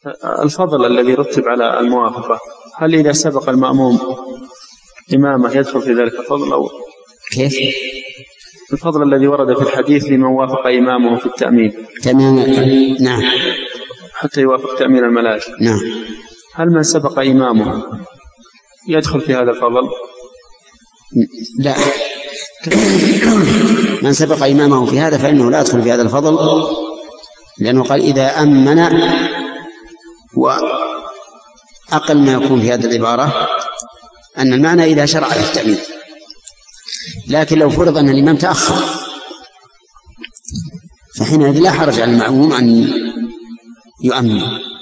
الفضل الذي رتب على الموافقة، هل إذا سبق المأموم إمامه يدخل في ذلك الفضل أو كيف؟ الفضل الذي ورد في الحديث لمن وافق إمامه في التأمين. نعم. حتى يوافق تأمين الملائكة. نعم. هل من سبق إمامه يدخل في هذا الفضل؟ لا، من سبق إمامه في هذا فإنه لا يدخل في هذا الفضل، لأنه قال إذا أمن، وأقل ما يكون في هذه العبارة أن المعنى إذا شرع في التأمين. لكن لو فرض أن الإمام تأخر فحينئذ لا حرج على المأموم أن يؤمن.